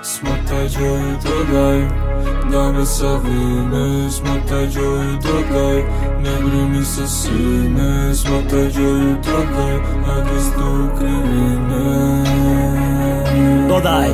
Smotaj Joyu dodaj, da me savine. Smotaj Joyu dodaj, ne brini se sine. Smotaj Joyu dodaj, a isto krivine. Dodaj,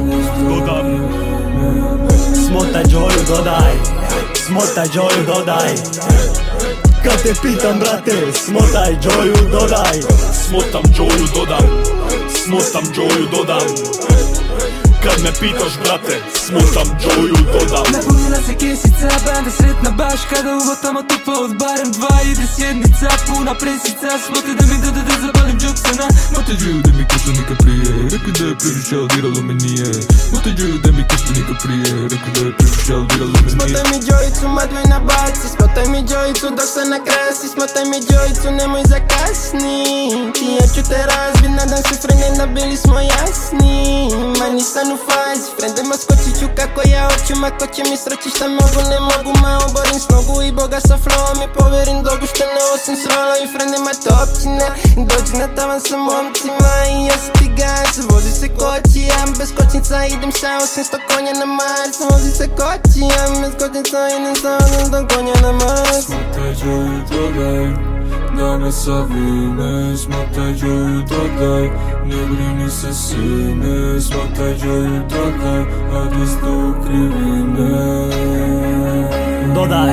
smotaj Joyu dodaj, smotaj Joyu dodaj. Kad te pitam brate, smotaj Joyu dodaj. Smotam Joyu dodam, smotam Joyu dodam. Kad me pitaš brate, smotam Joyu dodam. Napunila se kesica, banda sretna baš kada uvotamo tupa od barem dva. Ide sjednica, puna presica. Smote da mi doda da zabalim džoksana. Smote Joyu da mi kušta nikad prije. Rekao da je previše, diralo me nije. Smote Joyu da mi kušta nikad prije. Rekao da je previše, diralo me nije. Smotaj mi Joyicu, madvoj na baci. Smotaj mi Joyicu dok se nakrasi. Smotaj mi Joyicu, nemoj zakasni. Ti ja ću te razbit, nadam se frendena bili smo jasni. Ma nisam u fazi, frendema skočit ću kako ja hoću. Ma ko će mi sreći šta mogu, ne mogu. Ma oborim snogu i boga sa flowom. I poverim dogu što ne osim srolo. I frendema to općine, dođi na tavan sa momcima. I ja se ti gas, vozi se koči. Ja bez kočnica idem sa 800 konja na Mars. Vozi se koči, ja bez kočnica idem sa 800 konja na Mars. Smotaj Joyu dodaj, da me savine. Smotaj Joyu dodaj, ne brini se sine. Smotaj Joyu dodaj, a isto krivine. Dodaj,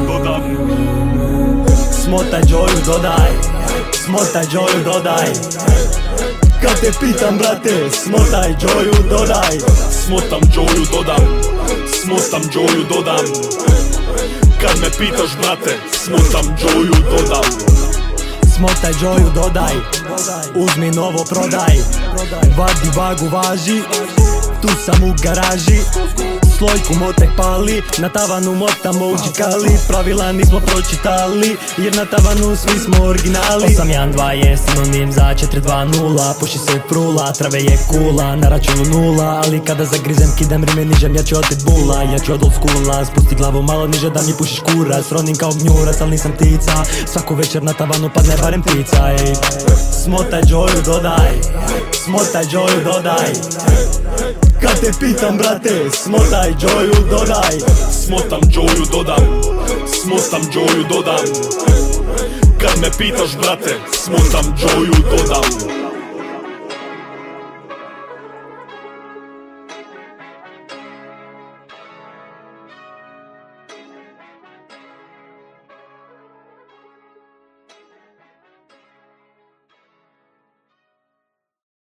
smotaj Joyu dodaj, smotaj Joyu dodaj. Kad te pitam brate, smotaj Joyu dodaj. Smotam Joyu dodam, smotam Joyu dodam. Kad me pitaš brate, smotam Joyu dodam. Smotaj Joyu dodaj, uzmi novo prodaj. Vadi vagu važi, tu sam u garaži. Slojku motek pali, na tavanu motamo u džikali. Pravila nismo pročitali, jer na tavanu svi smo originali. 812 je sinonim za 420. Puši se frula, trave je kula, na računu nula. Ali kada zagrizem kidam rime nižem, ja ću otet bula. Ja ću od old schoola, spusti glavu malo niže da mi pušiš kurac. Rodim kao gnjurac, al nisam ptica. Svaku večer na tavanu padne barem pizza, ej. Smotaj Joyu dodaj, smotaj Joyu dodaj. Kad te pitam brate, smotaj Joyu dodaj. Smotam Joyu dodam, smotam Joyu dodam. Kad me pitaš brate, smotam Joyu dodam.